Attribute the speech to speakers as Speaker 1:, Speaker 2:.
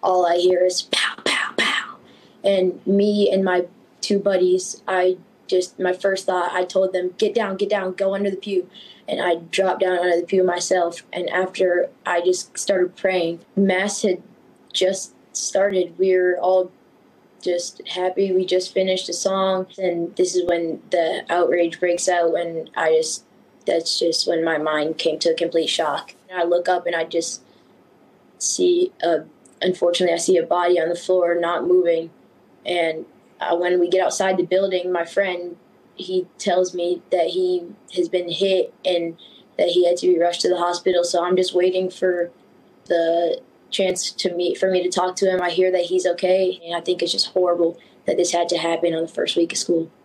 Speaker 1: all I hear is pow, pow, pow. And me and my two buddies, my first thought, I told them, get down, go under the pew. And I dropped down under the pew myself. And after I just started praying, Mass had just started. We were all just happy. We just finished a song. And this is when the outrage breaks out. And that's just when my mind came to a complete shock. And I look up and I just see, unfortunately, I see a body on the floor not moving. And when we get outside the building, my friend, he tells me that he has been hit and that he had to be rushed to the hospital. So I'm just waiting for the chance for me to talk to him. I hear that he's okay, and I think it's just horrible that this had to happen on the first week of school.